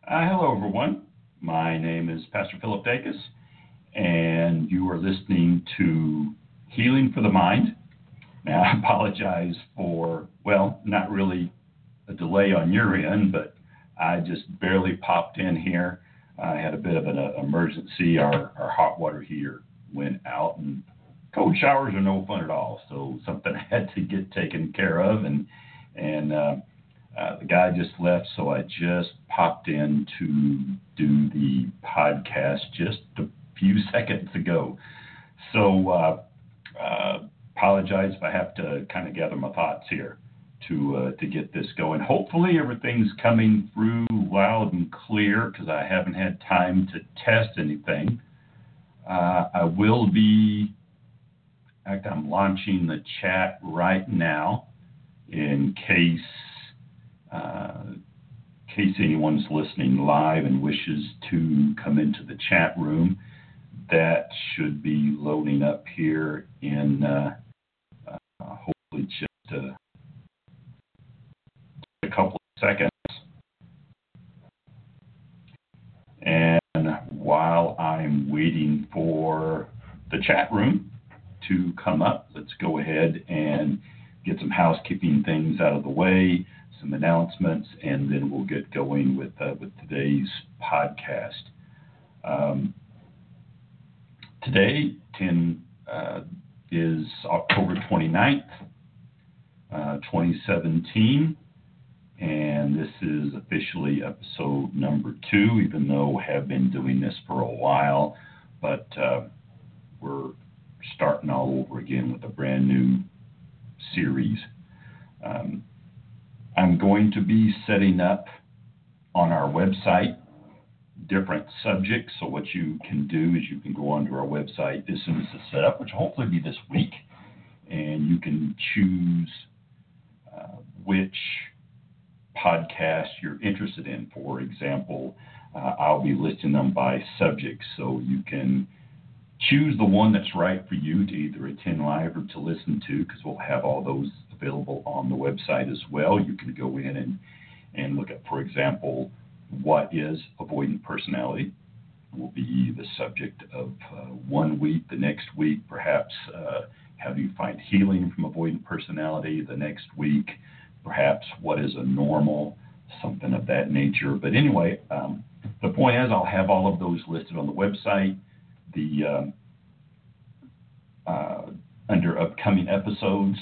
Hello, everyone. My name is Pastor Philip Dacus, and you are listening to Healing for the Mind. Now, I apologize for, not really a delay on your end, but I just barely popped in here. I had a bit of an emergency. Our hot water heater went out, and cold showers are no fun at all. So something I had to get taken care of, and the guy just left, so I just popped in to do the podcast just a few seconds ago. So apologize if I have to kind of gather my thoughts here to get this going. Hopefully everything's coming through loud and clear because I haven't had time to test anything. I will be, in fact, I'm launching the chat right now in case anyone's listening live and wishes to come into the chat room. That should be loading up here in hopefully just a couple of seconds. And while I'm waiting for the chat room to come up, let's go ahead and get some housekeeping things out of the way, some announcements, and then we'll get going with today's podcast. Today is October 29th, 2017, and this is officially episode number 2, even though I have been doing this for a while, but we're starting all over again with a brand new series. I'm going to be setting up on our website different subjects. So what you can do is you can go onto our website as soon as it's set up, which will hopefully be this week, and you can choose which podcast you're interested in. For example, I'll be listing them by subject, so you can choose the one that's right for you to either attend live or to listen to, because we'll have all those available on the website as well. You can go in and look at, for example, what is avoidant personality will be the subject of 1 week. The next week, perhaps, how do you find healing from avoidant personality? The next week, perhaps, what is a normal, something of that nature. But anyway, the point is I'll have all of those listed on the website. The under upcoming episodes,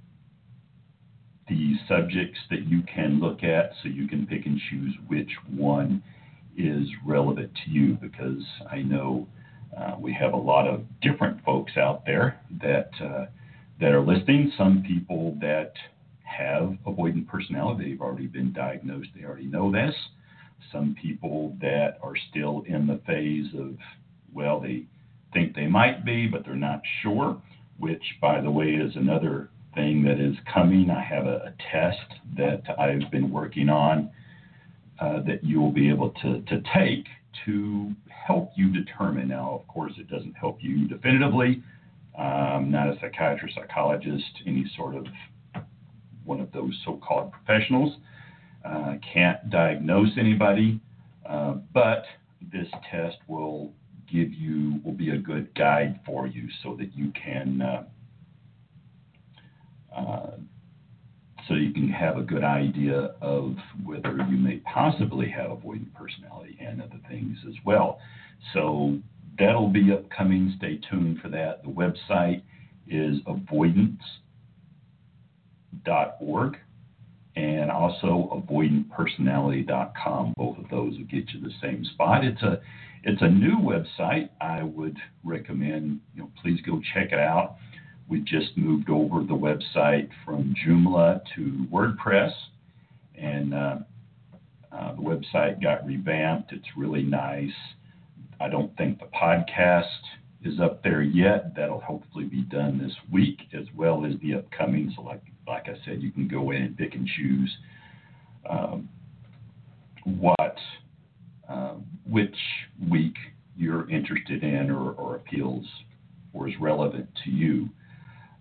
the subjects that you can look at, so you can pick and choose which one is relevant to you, because I know we have a lot of different folks out there that are listening. Some people that have avoidant personality, they've already been diagnosed, they already know this. Some people that are still in the phase of, well, they think they might be, but they're not sure, which, by the way, is another thing that is coming. I have a test that I've been working on that you will be able to take to help you determine. Now, of course, it doesn't help you definitively. I'm not a psychiatrist, psychologist, any sort of one of those so-called professionals. Can't diagnose anybody, but this test will be a good guide for you so that you can have a good idea of whether you may possibly have avoidant personality and other things as well. So that'll be upcoming. Stay tuned for that. The website is avoidance.org and also avoidantpersonality.com. Both of those will get you the same spot. It's a new website. I would recommend, please go check it out. We just moved over the website from Joomla to WordPress, and the website got revamped. It's really nice. I don't think the podcast is up there yet. That'll hopefully be done this week, as well as the upcoming. So like I said, you can go in and pick and choose which week you're interested in or appeals or is relevant to you.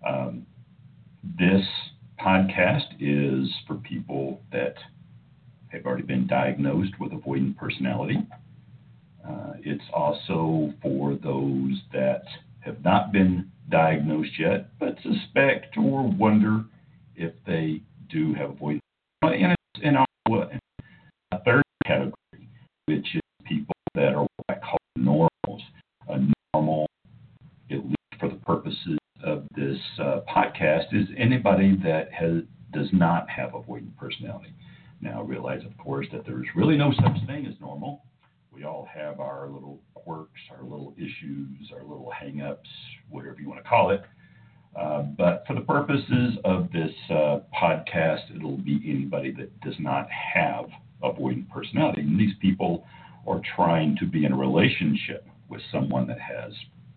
This podcast is for people that have already been diagnosed with avoidant personality. It's also for those that have not been diagnosed yet, but suspect or wonder if they do have avoidant personality. And it's in also a third category, which is people that are what I call normals. A normal, at least for the purposes of this podcast, is anybody that does not have avoidant personality. Now, realize, of course, that there's really no such thing as normal. We all have our little quirks, our little issues, our little hang-ups, whatever you want to call it. But for the purposes of this podcast, it'll be anybody that does not have avoidant personality. And these people are trying to be in a relationship with someone that has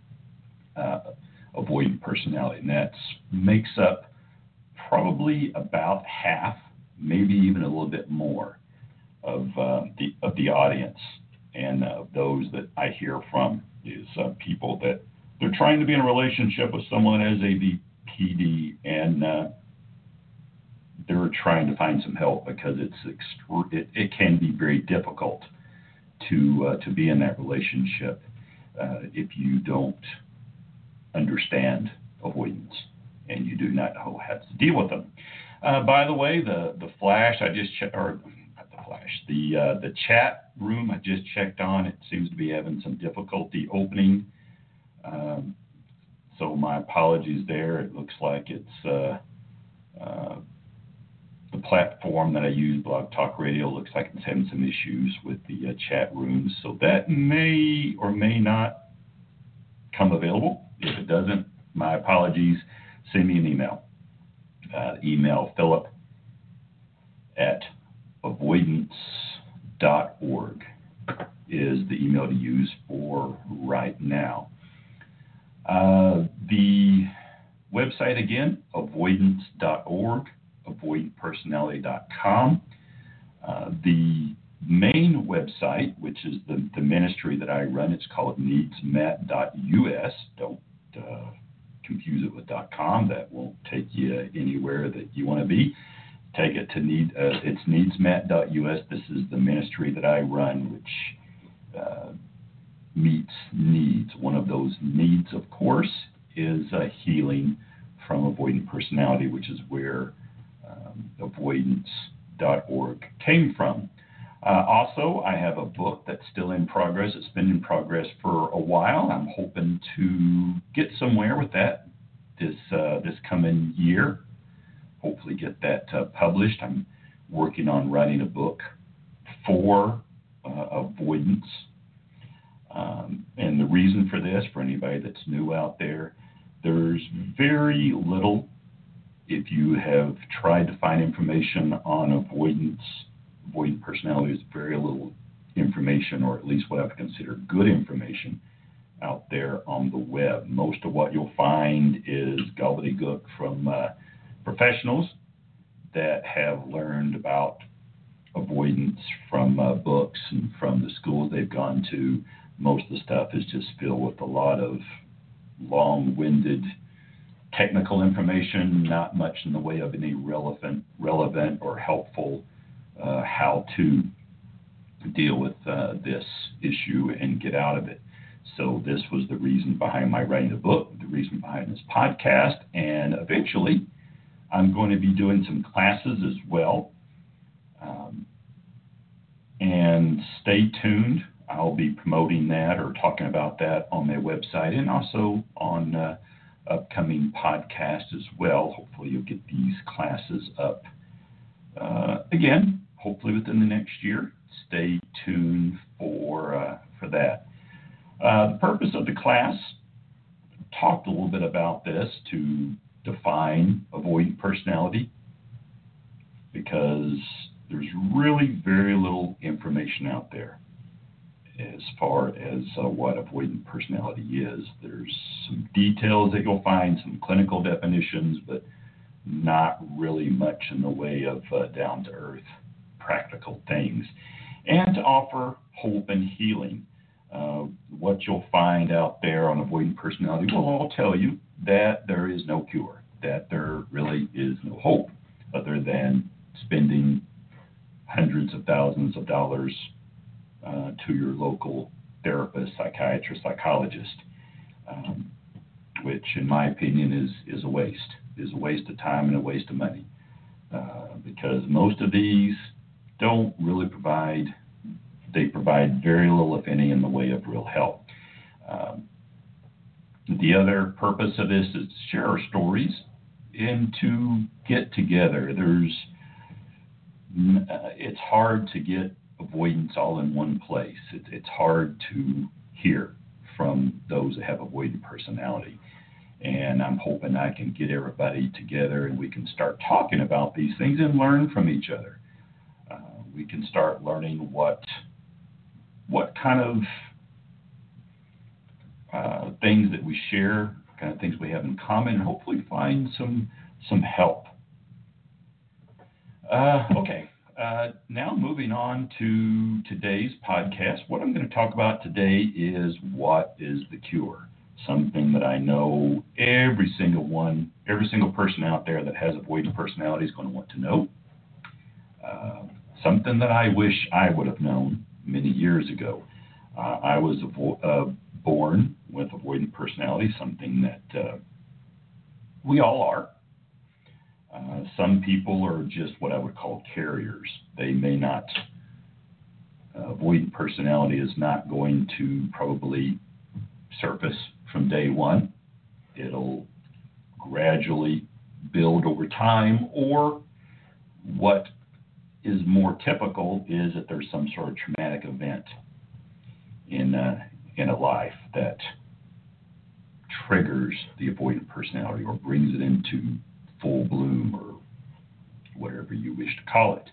avoidant personality. And that makes up probably about half, maybe even a little bit more of the audience. And those that I hear from is people that they're trying to be in a relationship with someone that has AVPD, and they're trying to find some help because it can be very difficult to be in that relationship if you don't understand avoidance and you do not know how to deal with them. By the way, the flash I just checked, or not the flash, the chat room I just checked on, it seems to be having some difficulty opening. So my apologies there. It looks like it's the platform that I use, Blog Talk Radio, looks like it's having some issues with the chat rooms. So that may or may not come available. If it doesn't, my apologies. Send me an email. Email Philip at avoidance.org is the email to use for right now. The website again, avoidance.org, avoidantpersonality.com. The main website, which is the ministry that I run, it's called needsmet.us. Don't confuse it with .com. That won't take you anywhere that you want to be. Take it to it's needsmet.us. This is the ministry that I run, which meets needs. One of those needs, of course, is healing from avoidant personality, which is where avoidance.org came from. Also, I have a book that's still in progress. It's been in progress for a while. I'm hoping to get somewhere with that this coming year. Hopefully get that published. I'm working on writing a book for avoidance. And the reason for this, for anybody that's new out there, there's very little, if you have tried to find information on avoidant personality, there's very little information, or at least what I would consider good information, out there on the web. Most of what you'll find is gobbledygook from professionals that have learned about avoidance from books and from the schools they've gone to. Most of the stuff is just filled with a lot of long-winded technical information, not much in the way of any relevant or helpful how to deal with this issue and get out of it. So this was the reason behind my writing the book, the reason behind this podcast, and eventually I'm going to be doing some classes as well. And stay tuned. I'll be promoting that or talking about that on my website and also on upcoming podcasts as well. Hopefully you'll get these classes up again, hopefully within the next year. Stay tuned for that. The purpose of the class, talked a little bit about this to define avoidant personality, because there's really very little information out there as far as what avoidant personality is. There's some details that you'll find, some clinical definitions, but not really much in the way of down-to-earth practical things. And to offer hope and healing. What you'll find out there on avoidant personality will all tell you that there is no cure, that there really is no hope other than spending hundreds of thousands of dollars to your local therapist, psychiatrist, psychologist, which in my opinion is a waste of time and a waste of money, because most of these don't really provide very little, if any, in the way of real help. The other purpose of this is to share our stories and to get together. It's hard to get avoidance all in one place. It's hard to hear from those that have avoidant personality. And I'm hoping I can get everybody together and we can start talking about these things and learn from each other. We can start learning what kind of things that we share, kind of things we have in common, and hopefully find some help. Okay, now moving on to today's podcast. What I'm going to talk about today is what is the cure? Something that I know every single person out there that has avoidant personality is going to want to know. Something that I wish I would have known many years ago. I was born with avoidant personality, something that we all are. Some people are just what I would call carriers. They may not, avoidant personality is not going to probably surface from day one. It'll gradually build over time, or what is more typical is that there's some sort of traumatic event in a life that triggers the avoidant personality or brings it into full bloom, or whatever you wish to call it.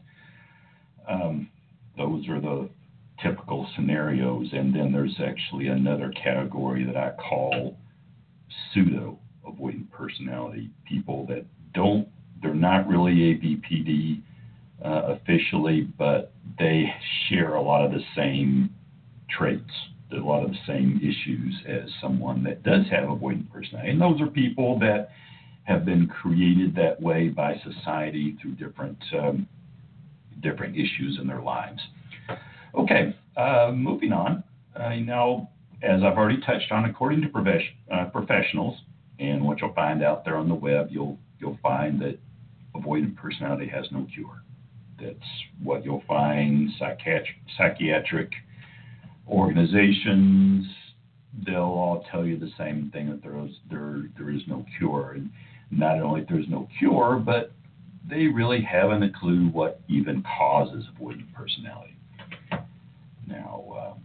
Those are the typical scenarios. And then there's actually another category that I call pseudo avoidant personality, people that they're not really ABPD officially, but they share a lot of the same traits, a lot of the same issues as someone that does have avoidant personality. And those are people that have been created that way by society through different issues in their lives. Okay, moving on. Now, as I've already touched on, according to professionals, and what you'll find out there on the web, you'll find that avoidant personality has no cure. That's what you'll find. Psychiatric organizations, they'll all tell you the same thing, that there is no cure. And not only there's no cure, but they really haven't a clue what even causes avoidant personality. Now,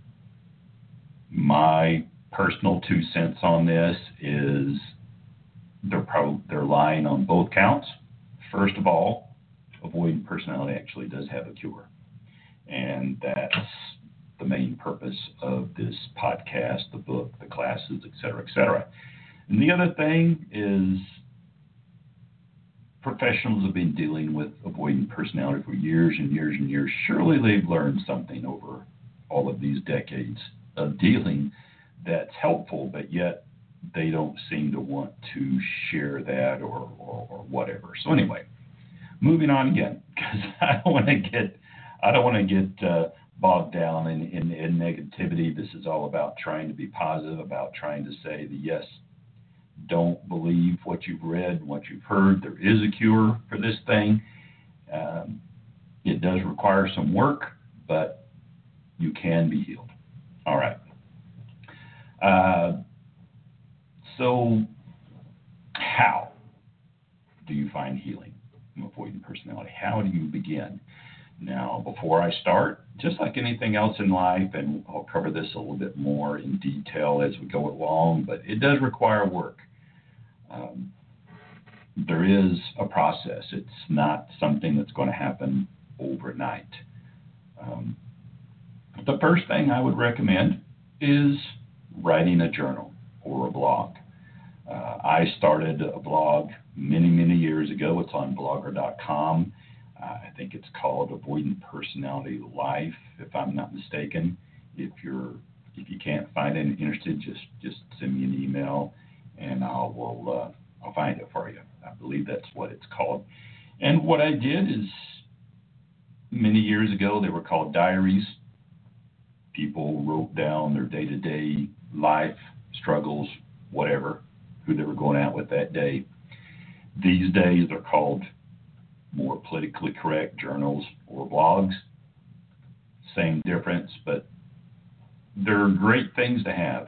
my personal 2 cents on this is they're lying on both counts. First of all, avoidant personality actually does have a cure, and that's the main purpose of this podcast, the book, the classes, et cetera, et cetera. And the other thing is, professionals have been dealing with avoidant personality for years and years and years. Surely they've learned something over all of these decades of dealing that's helpful, but yet they don't seem to want to share that or whatever. So anyway, moving on again, because I don't want to get bogged down in negativity. This is all about trying to be positive, about trying to say that yes, don't believe what you've read, what you've heard. There is a cure for this thing. It does require some work, but you can be healed. All right. So how do you find healing from avoidant personality? How do you begin? Now, before I start, just like anything else in life, and I'll cover this a little bit more in detail as we go along, but it does require work. There is a process. It's not something that's going to happen overnight. The first thing I would recommend is writing a journal or a blog. I started a blog many, many years ago. It's on blogger.com. I think it's called Avoidant Personality Life, if I'm not mistaken. If you can't find it and interested, just send me an email and I'll find it for you. I believe that's what it's called. And what I did is Many years ago, they were called diaries. People wrote down their day-to-day life struggles, whatever, who they were going out with that day. These days, they're called more politically correct journals or blogs. Same difference, but they're great things to have.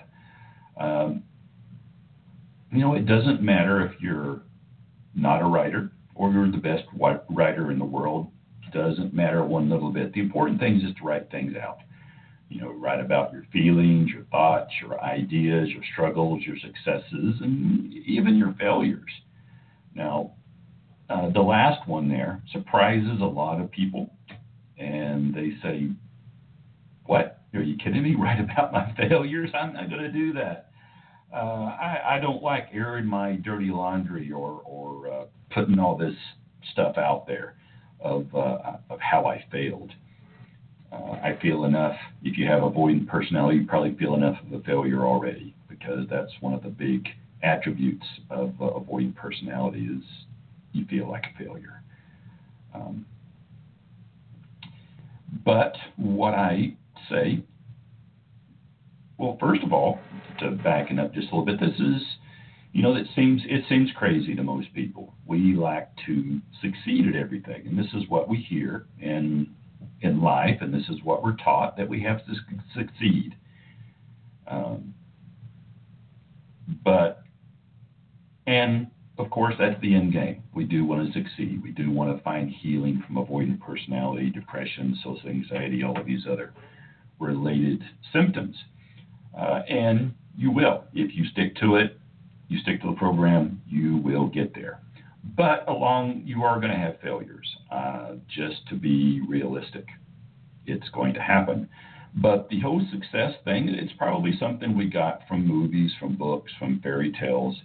It doesn't matter if you're not a writer or you're the best writer in the world. It doesn't matter one little bit. The important thing is just to write things out. Write about your feelings, your thoughts, your ideas, your struggles, your successes, and even your failures. Now, the last one there surprises a lot of people, and they say, "What? Are you kidding me? Write about my failures? I'm not going to do that. I don't like airing my dirty laundry or putting all this stuff out there of how I failed. I feel enough. If you have avoidant personality, you probably feel enough of a failure already, because that's one of the big attributes of avoidant personality is you feel like a failure. But what I say, well, first of all, to backing up just a little bit, this is, it seems crazy to most people. We like to succeed at everything, and this is what we hear in life, and this is what we're taught, that we have to succeed. And of course, that's the end game. We do want to succeed. We do want to find healing from avoidant personality, depression, social anxiety, all of these other related symptoms. And you will. If you stick to it, you stick to the program, you will get there. But you are going to have failures. Just to be realistic, it's going to happen. But the whole success thing, it's probably something we got from movies, from books, from fairy tales.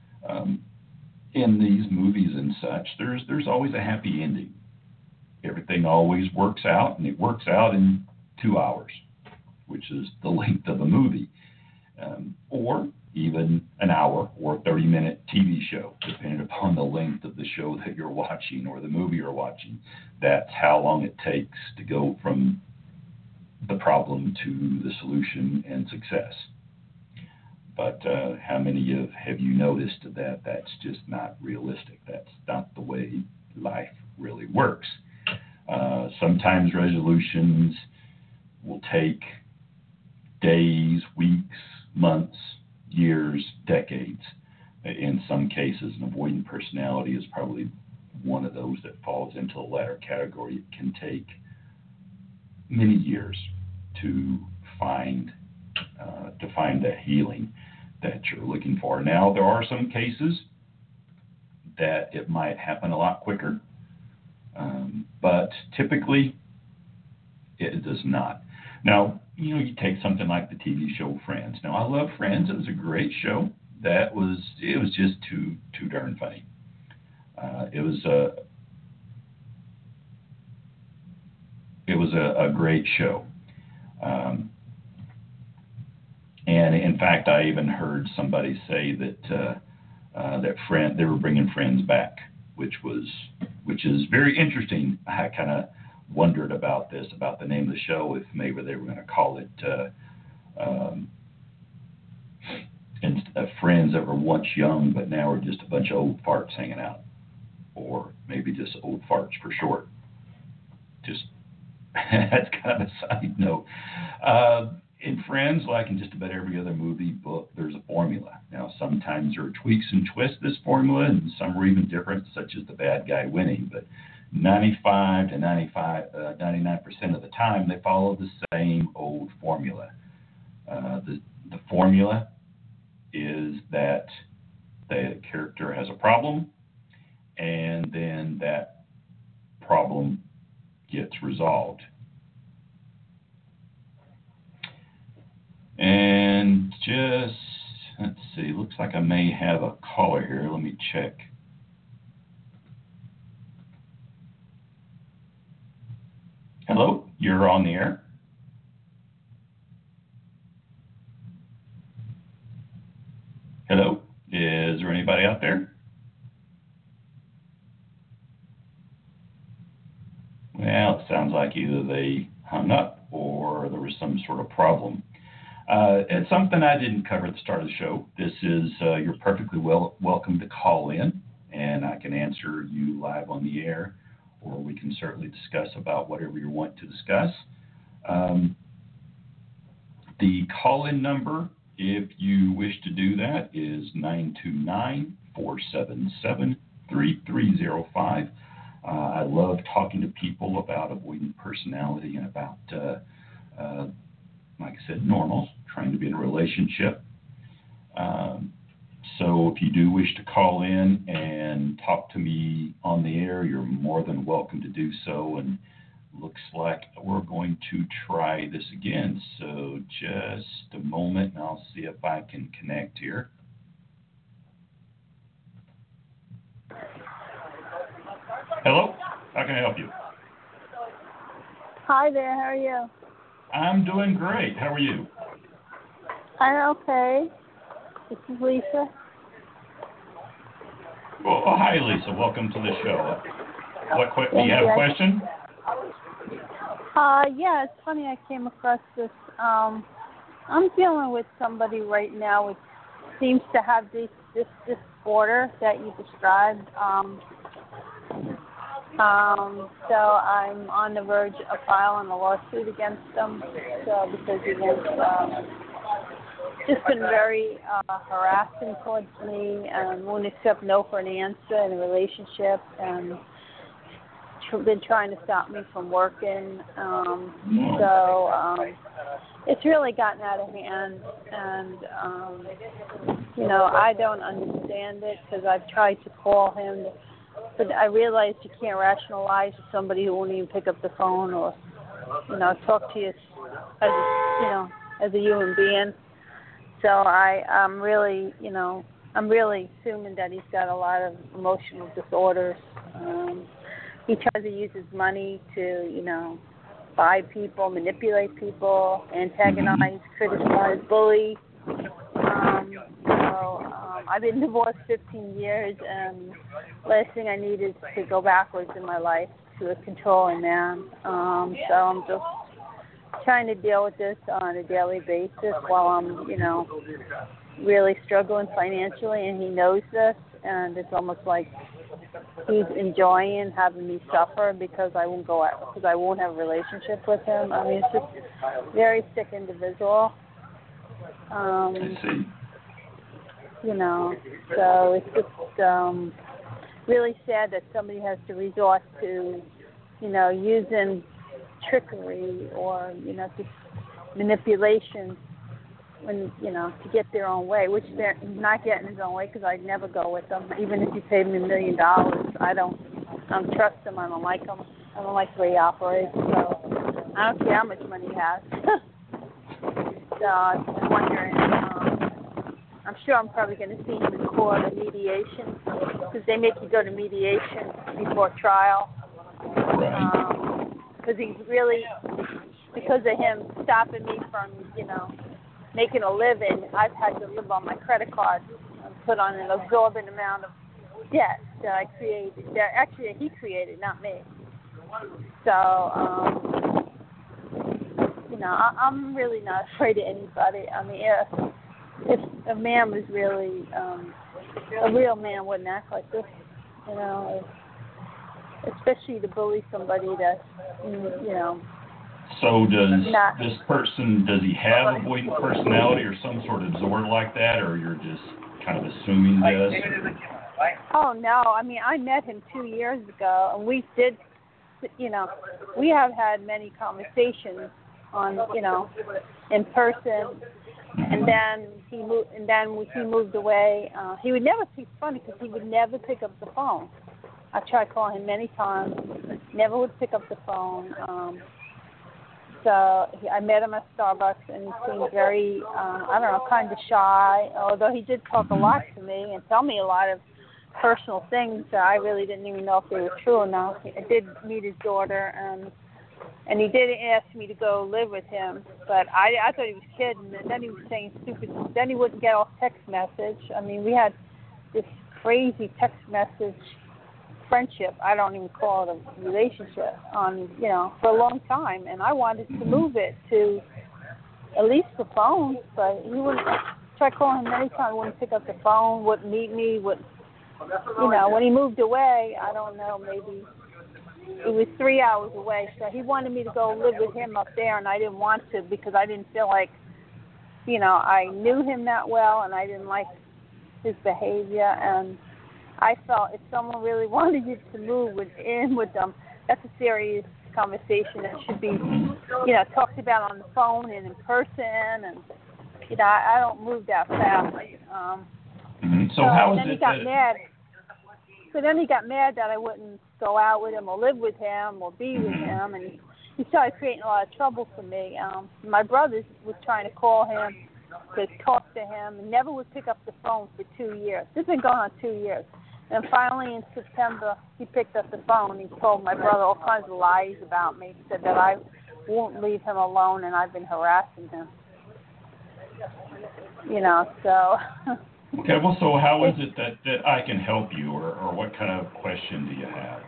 In these movies and such, there's always a happy ending. Everything always works out, and it works out in 2 hours, which is the length of a movie, or even an hour or 30-minute TV show, depending upon the length of the show that you're watching or the movie you're watching. That's how long it takes to go from the problem to the solution and success. But how many have you noticed that that's just not realistic? That's not the way life really works. Sometimes resolutions will take days, weeks, months, years, decades. In some cases, an avoidant personality is probably one of those that falls into the latter category. It can take many years to find that healing that you're looking for. Now, there are some cases that it might happen a lot quicker, but typically it does not. Now, you take something like the TV show Friends. Now, I love Friends. It was a great show. It was just too darn funny. It was a great show. And in fact, I even heard somebody say that they were bringing Friends back, which is very interesting. I kind of wondered about the name of the show, if maybe they were going to call it Friends that were once young, but now are just a bunch of old farts hanging out, or maybe just old farts for short. Just that's kind of a side note. In Friends, like in just about every other movie, book, there's a formula. Now, sometimes there are tweaks and twists to this formula, and some are even different, such as the bad guy winning. But 99% of the time, they follow the same old formula. The formula is that the character has a problem, and then that problem gets resolved. And let's see, looks like I may have a caller here. Let me check. Hello, you're on the air. Hello, is there anybody out there? Well, it sounds like like either they hung up or there was some sort of problem. It's something I didn't cover at the start of the show. This is, you're perfectly welcome to call in, and I can answer you live on the air, or we can certainly discuss about whatever you want to discuss. The call-in number, if you wish to do that, is 929-477-3305. I love talking to people about avoidant personality and about, like I said, normal, trying to be in a relationship. So if you do wish to call in and talk to me on the air, you're more than welcome to do so. And looks like we're going to try this again. So just a moment, and I'll see if I can connect here. Hello, how can I help you? Hi there, how are you? I'm doing great. How are you? I'm okay. This is Lisa. Well, hi, Lisa. Welcome to the show. Do you have a question? Yeah, it's funny I came across this. I'm dealing with somebody right now who seems to have this disorder that you described. So I'm on the verge of filing a lawsuit against them. So because he has just been very harassing towards me and won't accept no for an answer in a relationship, and been trying to stop me from working. It's really gotten out of hand, and I don't understand it because I've tried to call him, but I realized you can't rationalize with somebody who won't even pick up the phone or talk to you as a human being. So I'm really assuming that he's got a lot of emotional disorders. He tries to use his money to, buy people, manipulate people, antagonize, criticize, bully. I've been divorced 15 years, and last thing I need is to go backwards in my life to a controlling man. So I'm just trying to deal with this on a daily basis while I'm, really struggling financially, and he knows this, and it's almost like he's enjoying having me suffer because I won't go out, because I won't have a relationship with him. I mean, it's just a very sick individual. I see. So it's just really sad that somebody has to resort to, using trickery or, just manipulation when, to get their own way, which they're not getting his own way because I'd never go with them. Even if you paid me $1 million, I don't trust him. I don't like him. I don't like the way he operates. So I don't care how much money he has. So I'm just wondering, I'm sure I'm probably going to see him in court or mediation because they make you go to mediation before trial. Right. Because he's really, because of him stopping me from, making a living, I've had to live on my credit card and put on an absorbent amount of debt that I created. That actually he created, not me. So, I'm really not afraid of anybody. I mean, if a man was really, a real man wouldn't act like this, especially to bully somebody that's, So does he have avoidant personality or some sort of disorder like that, or you're just kind of assuming this? Oh, no. I mean, I met him 2 years ago, and we did, we have had many conversations on, in person. And then he moved away. He would never. It's funny because he would never pick up the phone. I tried calling him many times, never would pick up the phone. I met him at Starbucks, and he seemed very, kind of shy. Although he did talk a lot to me and tell me a lot of personal things that I really didn't even know if they were true or not. I did meet his daughter, and he did ask me to go live with him, but I thought he was kidding. And then he was saying stupid. Then he wouldn't get off text message. I mean, we had this crazy text message friendship. I don't even call it a relationship. For a long time, and I wanted to move it to at least the phone, but he wouldn't. Try calling him many times, wouldn't pick up the phone, wouldn't meet me, would when he moved away, I don't know, maybe it was 3 hours away, so he wanted me to go live with him up there, and I didn't want to because I didn't feel like, I knew him that well, and I didn't like his behavior, and I felt if someone really wanted you to move in with them, that's a serious conversation that should be, talked about on the phone and in person, and I don't move that fast. So how is then it he got mad. So then he got mad that I wouldn't go out with him or live with him or be with him, and he started creating a lot of trouble for me. My brother was trying to call him to talk to him and never would pick up the phone for 2 years. This has been going on 2 years. And finally in September, he picked up the phone. He told my brother all kinds of lies about me. He said that I won't leave him alone and I've been harassing him. So. Okay, well, so how is it that I can help you, or what kind of question do you have?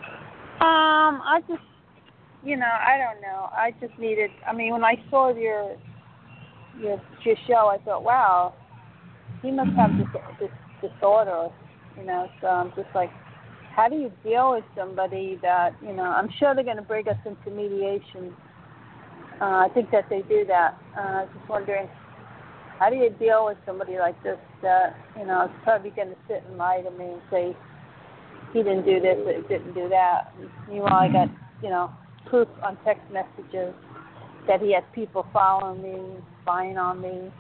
I just, I don't know. I just needed, when I saw your show, I thought, wow, he must have this disorder, so I'm just like, how do you deal with somebody that, I'm sure they're going to bring us into mediation. I think that they do that. Just wondering, how do you deal with somebody like this that, is probably going to sit and lie to me and say, he didn't do this, or he didn't do that. Meanwhile, I got, proof on text messages that he has people following me, spying on me.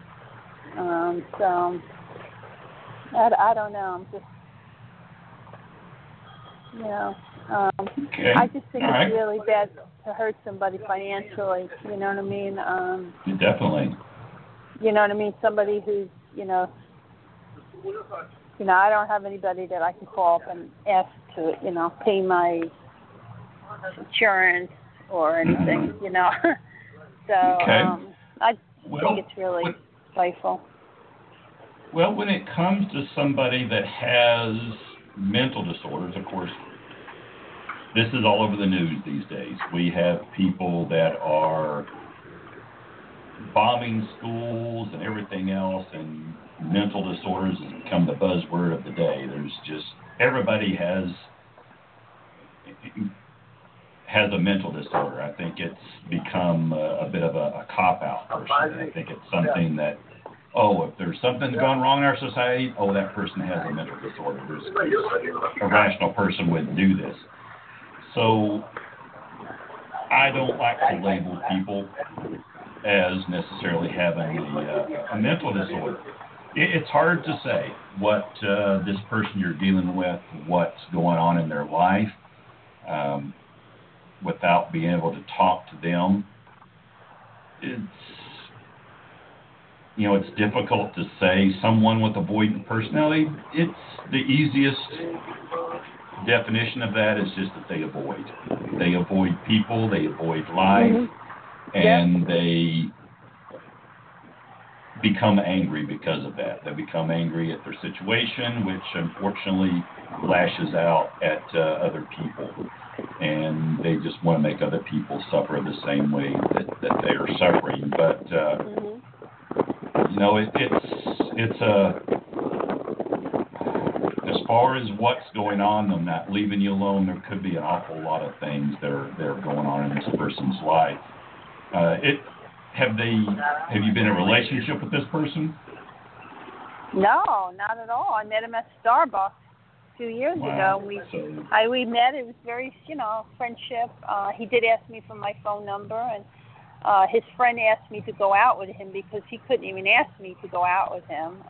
So, I don't know. I'm just, okay. I just think All right. it's really bad to hurt somebody financially. You know what I mean? Definitely. You know what I mean? Somebody who's, I don't have anybody that I can call up and ask to, pay my insurance or anything, So, okay. I think it's really spiteful. Well, when it comes to somebody that has mental disorders, of course, this is all over the news these days. We have people that are bombing schools and everything else, and mental disorders has become the buzzword of the day. There's just, everybody has a mental disorder. I think it's become a bit of a cop-out personally. I think it's something that, if there's something gone wrong in our society, that person has a mental disorder. A rational person wouldn't do this. So I don't like to label people as necessarily having a mental disorder. It's hard to say what this person you're dealing with, what's going on in their life, without being able to talk to them. It's difficult to say. Someone with avoidant personality, it's the easiest definition of that is just that they avoid. They avoid people, they avoid life, and they become angry because of that. They become angry at their situation, which unfortunately lashes out at other people. And they just want to make other people suffer the same way that they are suffering. But, as far as what's going on, them not leaving you alone, there could be an awful lot of things that are going on in this person's life. Have you been in a relationship with this person? No, not at all. I met him at Starbucks 2 years ago. We met. It was very, friendship. He did ask me for my phone number, and his friend asked me to go out with him because he couldn't even ask me to go out with him.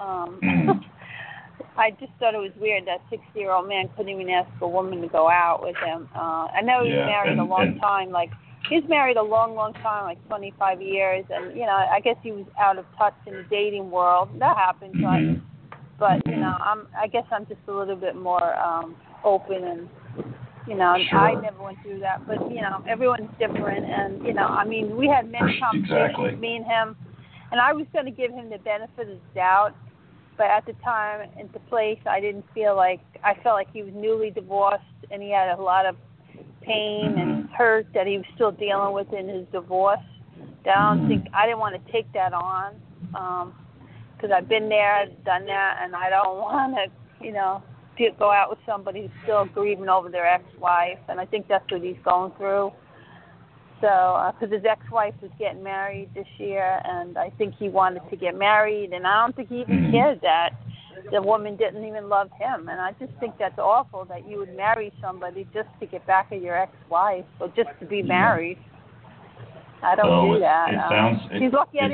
I just thought it was weird that 60-year-old man couldn't even ask a woman to go out with him. I know he was married a long time. He's married a long, long time, like 25 years, and I guess he was out of touch in the dating world. That happens, right? But I guess I'm just a little bit more open, and Sure. I never went through that. But everyone's different, and we had many conversations, me and him, and I was going to give him the benefit of the doubt, But at the time into place, I felt like he was newly divorced and he had a lot of pain and hurt that he was still dealing with in his divorce. I didn't want to take that on because I've been there, done that, and I don't want to, go out with somebody who's still grieving over their ex-wife, and I think that's what he's going through. So, because his ex-wife was getting married this year, and I think he wanted to get married, and I don't think he even cared that the woman didn't even love him, and I just think that's awful that you would marry somebody just to get back at your ex-wife or just to be married. I don't do that. He's lucky I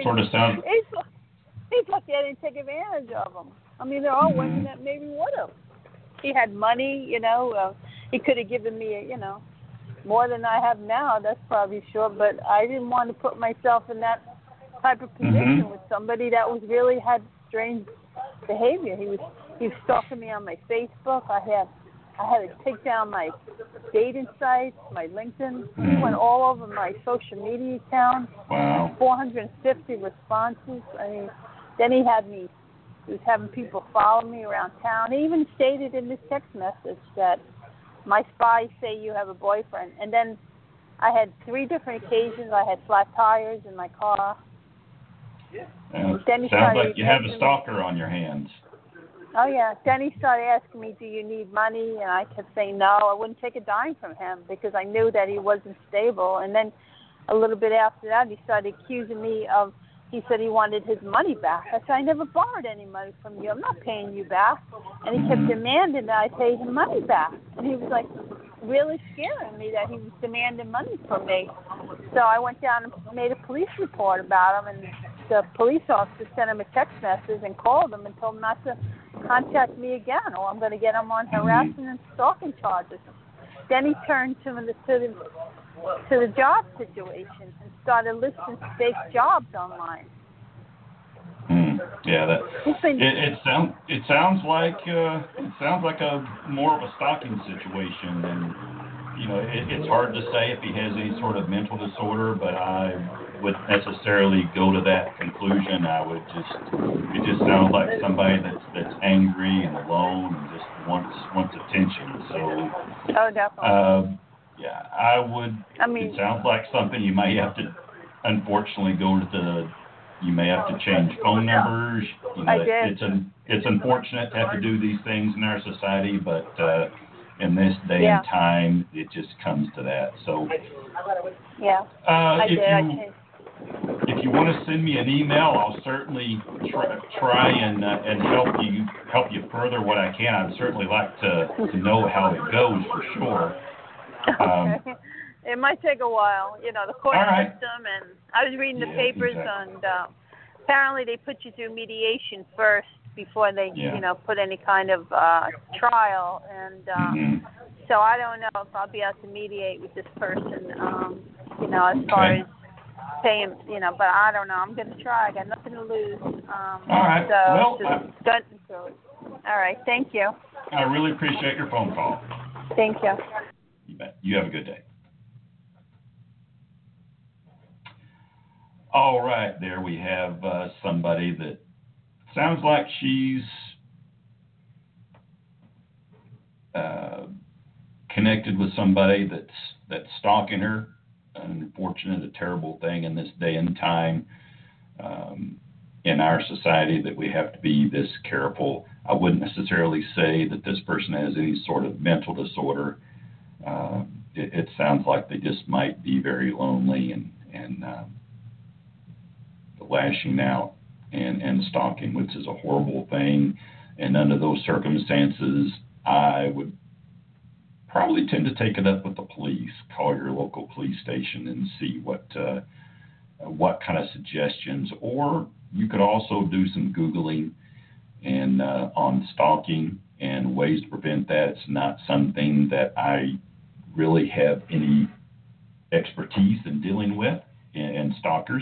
didn't take advantage of him. I mean, there are women that maybe would have. He had money, he could have given me, more than I have now, that's probably sure, but I didn't want to put myself in that type of position with somebody that really had strange behavior. He was stalking me on my Facebook. I had to take down my dating sites, my LinkedIn. He went all over my social media account. Wow. 450 responses. I mean, then he was having people follow me around town. He even stated in his text message that my spies say you have a boyfriend. And then I had 3 different occasions. I had flat tires in my car. Sounds like you have a stalker on your hands. Oh, yeah. Then he started asking me, do you need money? And I kept saying no. I wouldn't take a dime from him because I knew that he wasn't stable. And then a little bit after that, he started accusing me he said he wanted his money back. I said, I never borrowed any money from you. I'm not paying you back. And he kept demanding that I pay him money back. And he was like really scaring me that he was demanding money from me. So I went down and made a police report about him. And the police officer sent him a text message and called him and told him not to contact me again or I'm going to get him on harassment and stalking charges. Then he turned to the job situation and started listing fake jobs online. Yeah, it sounds like a more of a stalking situation, and it's hard to say if he has any sort of mental disorder, but I wouldn't necessarily go to that conclusion. It just sounds like somebody that's angry and alone and just wants attention. So definitely. Yeah, I would. It sounds like something you may have to, unfortunately, you may have to change phone numbers. I did. It's unfortunate to have to do these things in our society, but in this day and time, it just comes to that. So, I did. If you want to send me an email, I'll certainly try and help you further what I can. I'd certainly like to know how it goes for sure. Okay. It might take a while, the court system, and I was reading the papers, and apparently they put you through mediation first before they, put any kind of trial, and so I don't know if I'll be able to mediate with this person, as far as paying, but I don't know. I'm going to try. I got nothing to lose. All right. So all right. Thank you. I really appreciate your phone call. Thank you. You bet. You have a good day. All right, there we have somebody that sounds like she's connected with somebody that's stalking her. Unfortunate, a terrible thing in this day and time in our society that we have to be this careful. I wouldn't necessarily say that this person has any sort of mental disorder. It sounds like they just might be very lonely and lashing out and stalking, which is a horrible thing. And under those circumstances, I would probably tend to take it up with the police. Call your local police station and see what kind of suggestions. Or you could also do some Googling and on stalking and ways to prevent that. It's not something that I really have any expertise in dealing with in stalkers.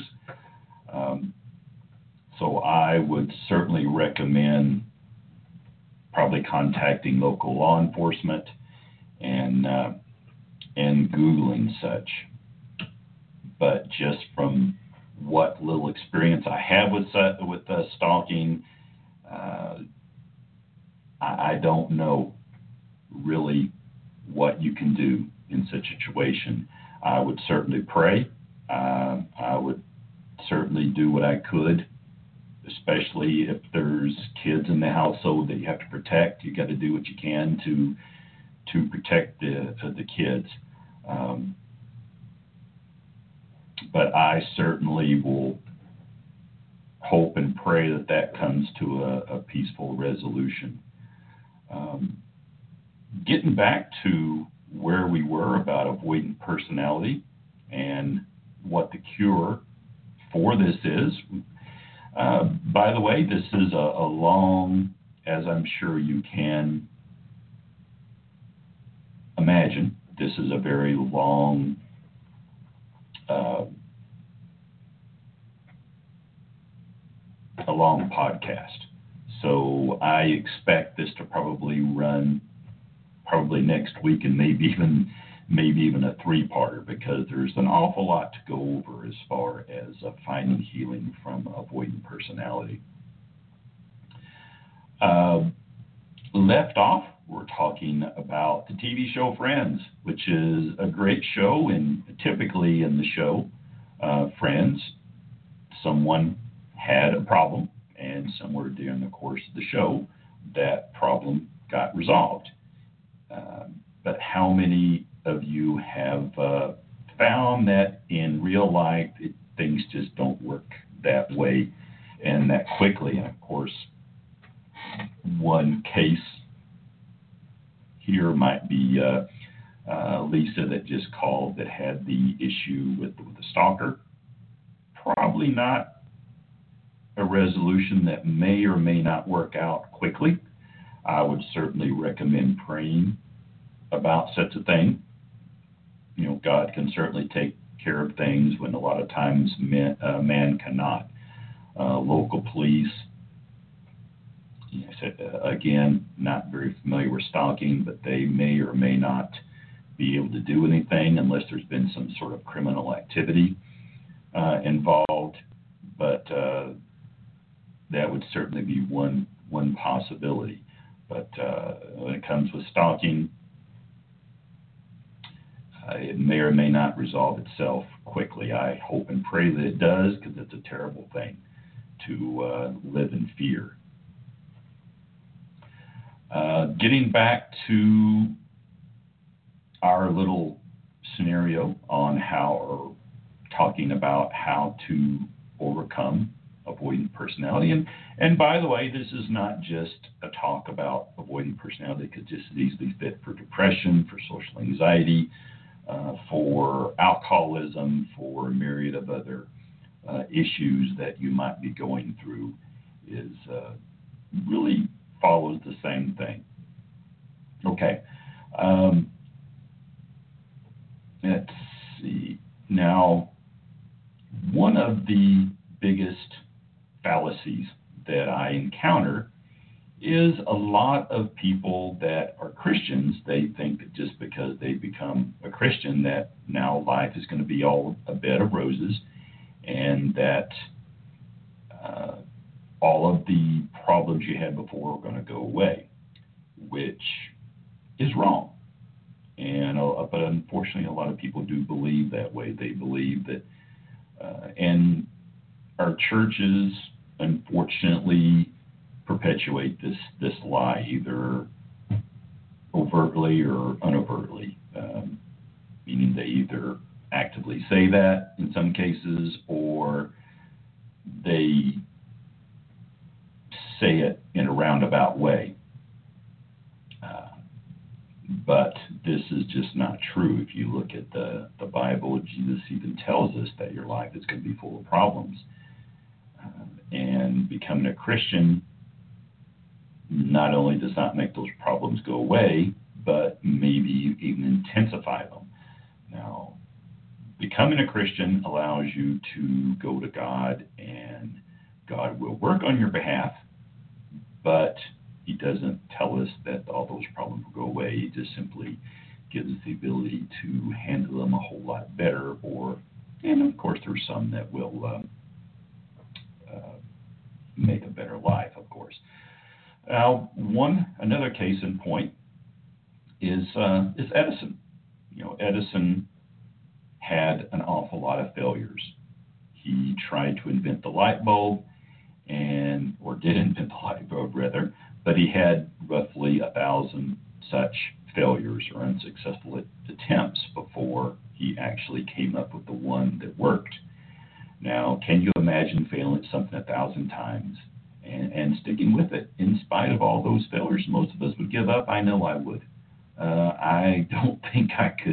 So I would certainly recommend probably contacting local law enforcement and Googling such. But just from what little experience I have with stalking, Uh, I don't know really what you can do in such a situation. I would certainly pray. I would certainly do what I could, especially if there's kids in the household that you have to protect. You got to do what you can to protect the kids. But I certainly will hope and pray that that comes to a peaceful resolution. Getting back to where we were about avoidant personality and what the cure for this is. By the way, this is a long, as I'm sure you can imagine, this is a very long podcast. So I expect this to probably run next week, and maybe even a three-parter, because there's an awful lot to go over as far as finding healing from avoidant personality. Left off, we're talking about the TV show Friends, which is a great show, and typically in the show, Friends, someone had a problem, and somewhere during the course of the show, that problem got resolved. But how many of you have found that in real life things just don't work that way and that quickly? And of course, one case here might be Lisa that just called that had the issue with the stalker. Probably not a resolution that may or may not work out quickly. I would certainly recommend praying about such a thing. You know, God can certainly take care of things when a lot of times man cannot. Local police, again, not very familiar with stalking, but they may or may not be able to do anything unless there's been some sort of criminal activity involved. But that would certainly be one possibility. But when it comes with stalking, it may or may not resolve itself quickly. I hope and pray that it does, because it's a terrible thing to live in fear. Getting back to our little scenario on or talking about how to overcome avoidant personality. And by the way, this is not just a talk about avoidant personality. It could just as easily fit for depression, for social anxiety, for alcoholism, for a myriad of other issues that you might be going through. Is really follows the same thing. Okay. Let's see. Now, one of the biggest fallacies that I encounter is a lot of people that are Christians. They think that just because they become a Christian that now life is going to be all a bed of roses, and that all of the problems you had before are going to go away, which is wrong. And but unfortunately, a lot of people do believe that way. They believe that, and our churches, unfortunately, perpetuate this lie, either overtly or unovertly, meaning they either actively say that in some cases, or they say it in a roundabout way. But this is just not true. If you look at the Bible, Jesus even tells us that your life is going to be full of problems. And becoming a Christian not only does not make those problems go away, but maybe even intensify them. Now, becoming a Christian allows you to go to God, and God will work on your behalf, but He doesn't tell us that all those problems will go away. He just simply gives us the ability to handle them a whole lot better. And of course, there's some that will make a better life, of course. Now, another case in point is Edison. Edison had an awful lot of failures. He tried to invent the light bulb, or did invent the light bulb rather, but he had roughly 1,000 such failures or unsuccessful attempts before he actually came up with the one that worked. Now, can you imagine failing at something 1,000 times and sticking with it in spite of all those failures? Most of us would give up. I know I would. I don't think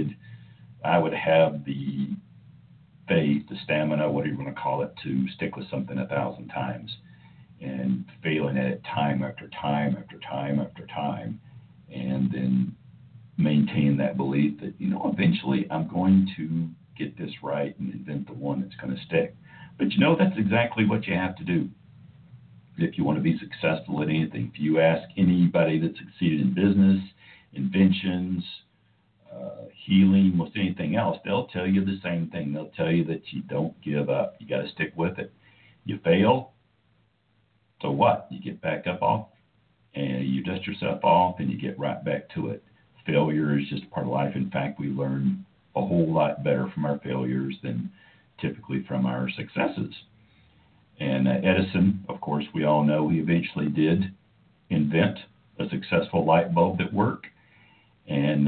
I would have the faith, the stamina, whatever you want to call it, to stick with something 1,000 times and failing at it time after time after time after time, and then maintain that belief that, eventually I'm going to get this right and invent the one that's going to stick. But that's exactly what you have to do if you want to be successful at anything. If you ask anybody that succeeded in business, inventions, healing, most anything else, they'll tell you the same thing. They'll tell you that you don't give up. You got to stick with it. You fail, so what? You get back up off, and you dust yourself off, and you get right back to it. Failure is just part of life. In fact, we learn a whole lot better from our failures than typically from our successes. And Edison, of course, we all know he eventually did invent a successful light bulb that worked. And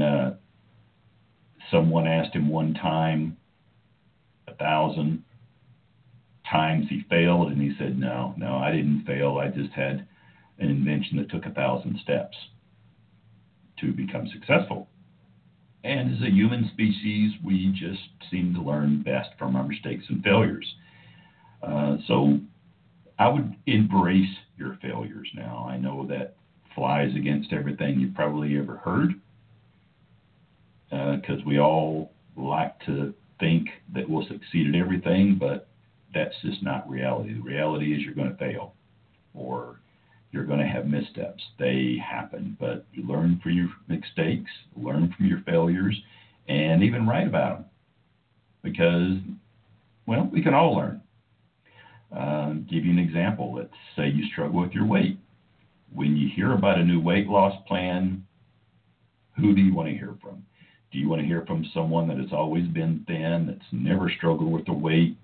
someone asked him one time, 1,000 times he failed, and he said, no, I didn't fail. I just had an invention that took 1,000 steps to become successful. And as a human species, we just seem to learn best from our mistakes and failures. So I would embrace your failures now. I know that flies against everything you've probably ever heard, because we all like to think that we'll succeed at everything, but that's just not reality. The reality is you're going to fail, or you're going to have missteps. They happen, but you learn from your mistakes, learn from your failures, and even write about them, because, we can all learn. Give you an example. Let's say you struggle with your weight. When you hear about a new weight loss plan, who do you want to hear from? Do you want to hear from someone that has always been thin, that's never struggled with the weight,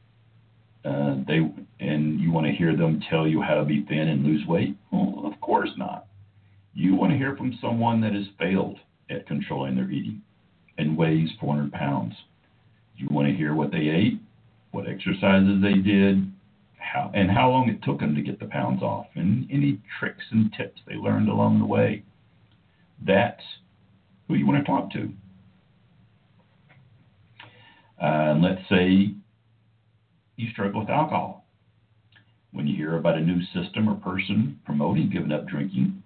and you want to hear them tell you how to be thin and lose weight? Well, of course not. You want to hear from someone that has failed at controlling their eating and weighs 400 pounds. You want to hear what they ate, what exercises they did, how long it took them to get the pounds off, and any tricks and tips they learned along the way. That's who you want to talk to. Let's say you struggle with alcohol. When you hear about a new system or person promoting giving up drinking,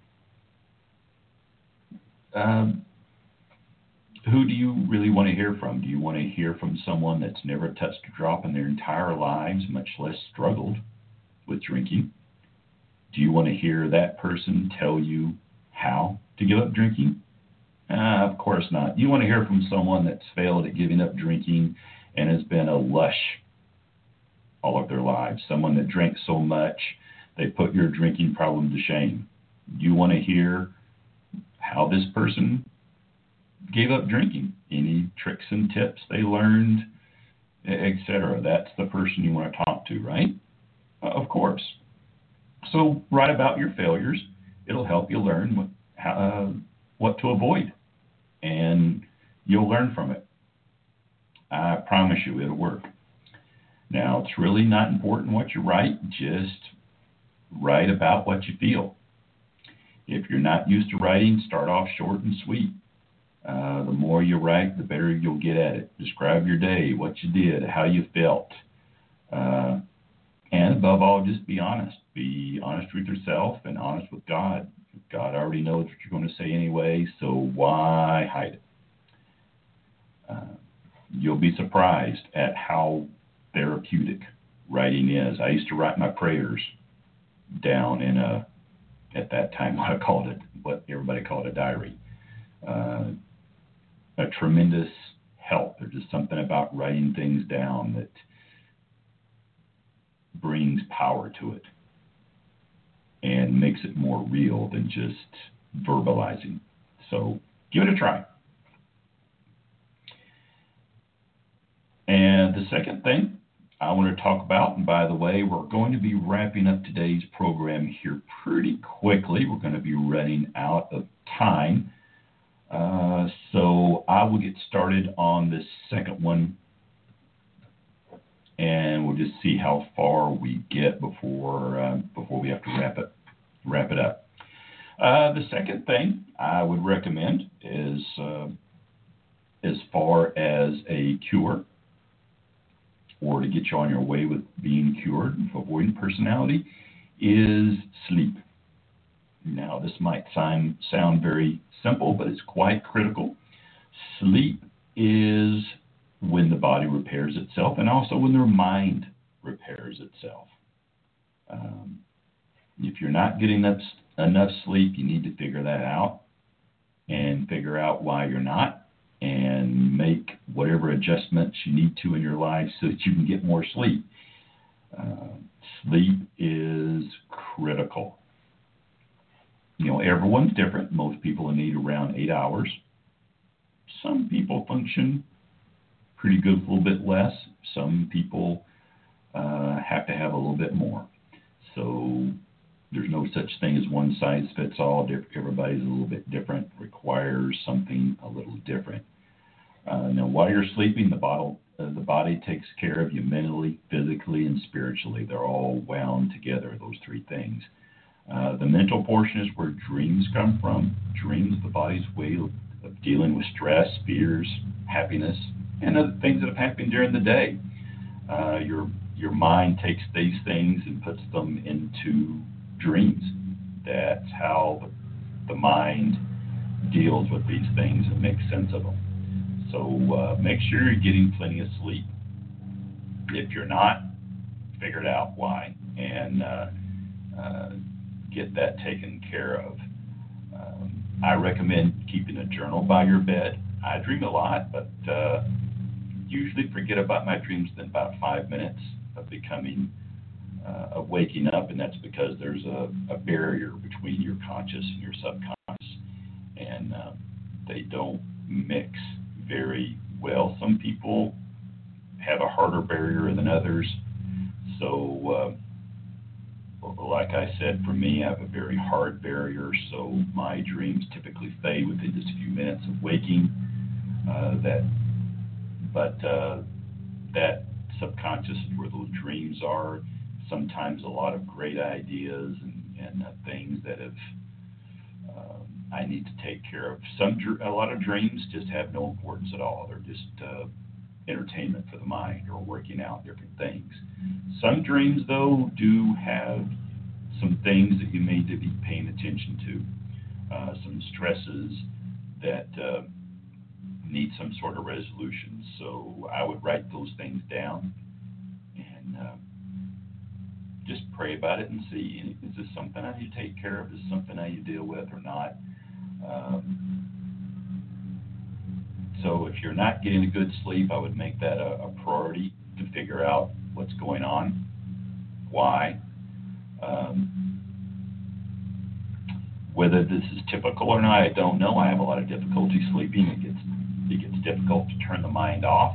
who do you really want to hear from? Do you want to hear from someone that's never touched a drop in their entire lives, much less struggled with drinking? Do you want to hear that person tell you how to give up drinking? Of course not. You want to hear from someone that's failed at giving up drinking and has been a lush all of their lives, someone that drank so much they put your drinking problem to shame. You want to hear how this person gave up drinking, any tricks and tips they learned, etc. That's the person you want to talk to, right? Of course. So write about your failures. It'll help you learn what to avoid, and you'll learn from it. I promise you it'll work. Now, it's really not important what you write. Just write about what you feel. If you're not used to writing, start off short and sweet. The more you write, the better you'll get at it. Describe your day, what you did, how you felt. And above all, just be honest. Be honest with yourself and honest with God. God already knows what you're going to say anyway, so why hide it? You'll be surprised at how therapeutic writing is. I used to write my prayers down in at that time, what everybody called a diary. A tremendous help. There's just something about writing things down that brings power to it. and makes it more real than just verbalizing. So give it a try. And the second thing I want to talk about, and by the way, we're going to be wrapping up today's program here pretty quickly. We're going to be running out of time. So I will get started on this second one, and we'll just see how far we get before we have to wrap it up. The second thing I would recommend is, as far as a cure, or to get you on your way with being cured of avoidant personality, is sleep. Now, this might sound very simple, but it's quite critical. Sleep is when the body repairs itself, and also when the mind repairs itself. If you're not getting enough sleep, you need to figure that out and figure out why you're not, and make whatever adjustments you need to in your life so that you can get more sleep. Sleep is critical. Everyone's different. Most people need around 8 hours. Some people function pretty good with a little bit less. Some people have to have a little bit more. So there's no such thing as one size fits all. Everybody's a little bit different, requires something a little different. Now, while you're sleeping, the body takes care of you mentally, physically, and spiritually. They're all wound together, those three things. The mental portion is where dreams come from. Dreams, the body's way of dealing with stress, fears, happiness, and other things that have happened during the day. Your mind takes these things and puts them into dreams. That's how the mind deals with these things and makes sense of them. So make sure you're getting plenty of sleep. If you're not, figure it out why, and get that taken care of. I recommend keeping a journal by your bed. I dream a lot, but usually forget about my dreams in about 5 minutes of waking up, and that's because there's a barrier between your conscious and your subconscious, and they don't mix very well. Some people have a harder barrier than others. So, like I said, for me, I have a very hard barrier, so my dreams typically fade within just a few minutes of waking. That subconscious is where those dreams are. Sometimes a lot of great ideas and things that have I need to take care of. A lot of dreams just have no importance at all. They're just entertainment for the mind or working out different things. Some dreams, though, do have some things that you may need to be paying attention to, some stresses that need some sort of resolution. So I would write those things down and just pray about it and see, is this something I need to take care of? Is this something I need to deal with or not? So if you're not getting a good sleep, I would make that a priority to figure out what's going on, why. Whether this is typical or not, I don't know. I have a lot of difficulty sleeping. It gets difficult to turn the mind off.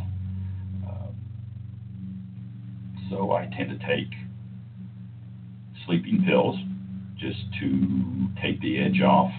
So I tend to take sleeping pills just to take the edge off.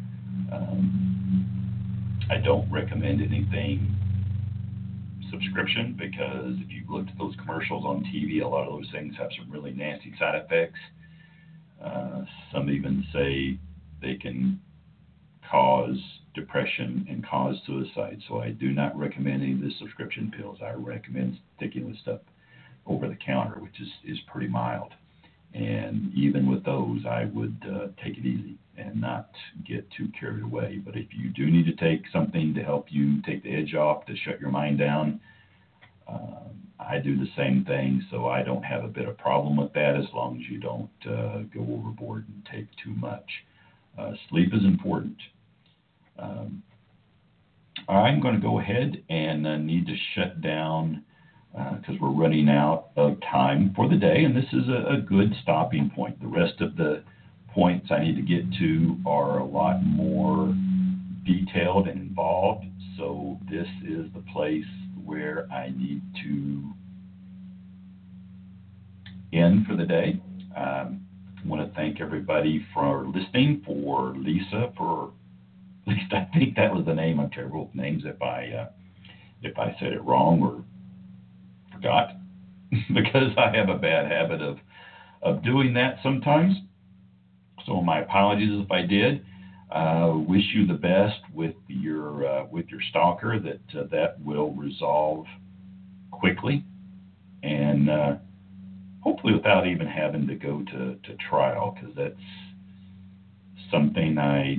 I don't recommend anything subscription, because if you've looked at those commercials on TV, a lot of those things have some really nasty side effects. Some even say they can cause depression and cause suicide. So I do not recommend any of the subscription pills. I recommend sticking with stuff over the counter, which is pretty mild. And even with those, I would take it easy and not get too carried away. But if you do need to take something to help you take the edge off, to shut your mind down, I do the same thing, so I don't have a bit of problem with that, as long as you don't go overboard and take too much. Sleep is important. I'm going to go ahead and need to shut down because we're running out of time for the day, and this is a good stopping point. The rest of the points I need to get to are a lot more detailed and involved. So this is the place where I need to end for the day. I want to thank everybody for listening, for Lisa, for at least I think that was the name. I'm terrible with names if I said it wrong or forgot, because I have a bad habit of doing that sometimes. So my apologies if I did. Wish you the best with your stalker, that will resolve quickly, and hopefully without even having to go to trial, because that's something I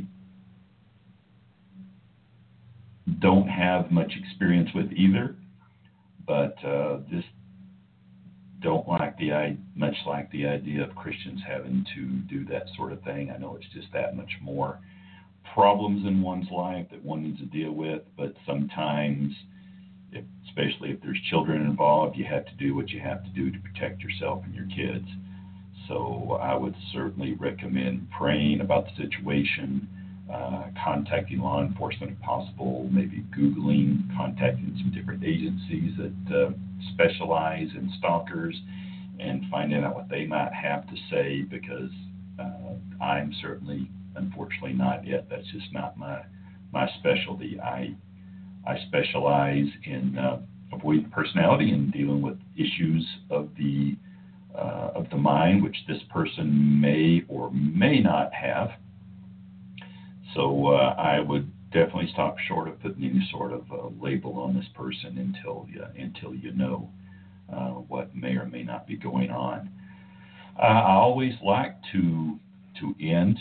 don't have much experience with either, but just don't like much like the idea of Christians having to do that sort of thing. I know it's just that much more problems in one's life that one needs to deal with, but sometimes, especially if there's children involved, you have to do what you have to do to protect yourself and your kids. So I would certainly recommend praying about the situation, contacting law enforcement if possible, maybe Googling, contacting some different agencies that specialize in stalkers, and finding out what they might have to say, because I'm certainly, unfortunately, not it. That's just not my specialty. I specialize in avoidant personality and dealing with issues of the mind, which this person may or may not have. So I would definitely stop short of putting any sort of label on this person until you know what may or may not be going on. I always like to end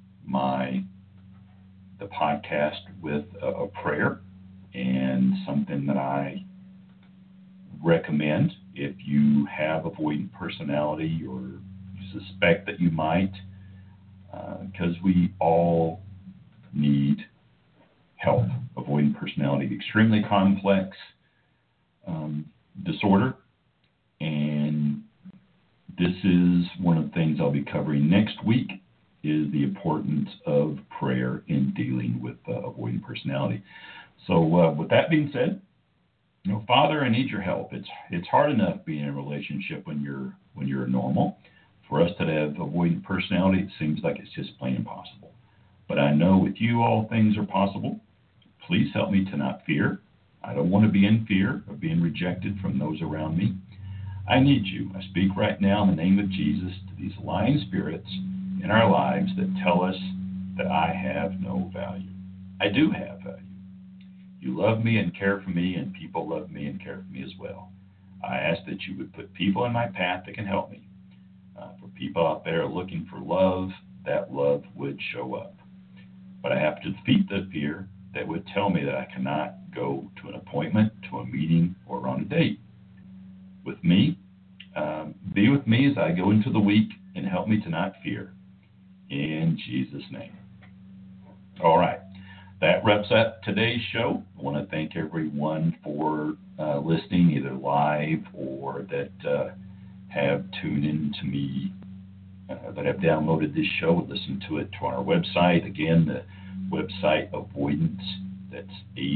the podcast with a prayer, and something that I recommend if you have avoidant personality or suspect that you might, because we all need help. Avoidant personality, extremely complex disorder, and this is one of the things I'll be covering next week, is the importance of prayer in dealing with avoidant personality. So with that being said, Father, I need your help. It's hard enough being in a relationship when you're normal. For us to have avoidant personality, it seems like it's just plain impossible. But I know with you all things are possible. Please help me to not fear. I don't want to be in fear of being rejected from those around me. I need you. I speak right now in the name of Jesus to these lying spirits in our lives that tell us that I have no value. I do have value. You love me and care for me, and people love me and care for me as well. I ask that you would put people in my path that can help me. For people out there looking for love, that love would show up. But I have to defeat the fear that would tell me that I cannot go to an appointment, to a meeting, or on a date. With me, be with me as I go into the week, and help me to not fear. In Jesus' name. All right. That wraps up today's show. I want to thank everyone for listening, either live or that have tuned in to me, that have downloaded this show and listened to it to our website. Again, the website Avoidance, that's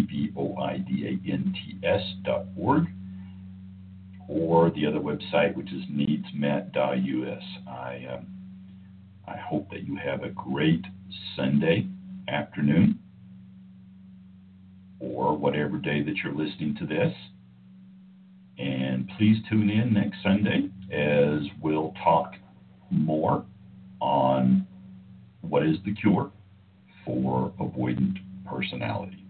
AVOIDANTS.org, or the other website, which is needsmet.us. I hope that you have a great Sunday afternoon, or whatever day that you're listening to this. And please tune in next Sunday as we'll talk more on what is the cure for avoidant personality.